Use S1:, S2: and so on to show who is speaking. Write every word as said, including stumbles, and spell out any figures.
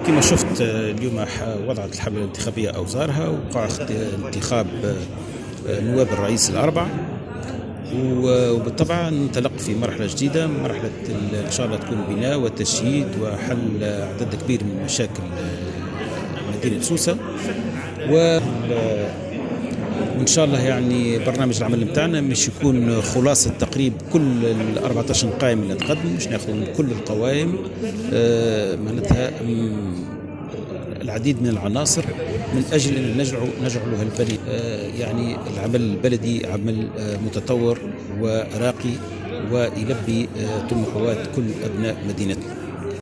S1: كما شفت اليوم وضعت الحملة الانتخابية أوزارها، وقع انتخاب نواب الرئيس الأربع، وبالطبع ننطلق في مرحلة جديدة، مرحلة إن شاء الله تكون بناء وتشييد وحل عدد كبير من مشاكل مدينة سوسة. وإن شاء الله يعني برنامج العمل متاعنا مش يكون خلاصة تقريب كل ال أربعة عشر قائمة اللي تقدم، مش ناخذ من كل القوائم معناتها العديد من العناصر من أجل أن نجعل نجعلها البلد يعني العمل البلدي عمل متطور وراقي ويلبي طموحات كل أبناء مدينتنا.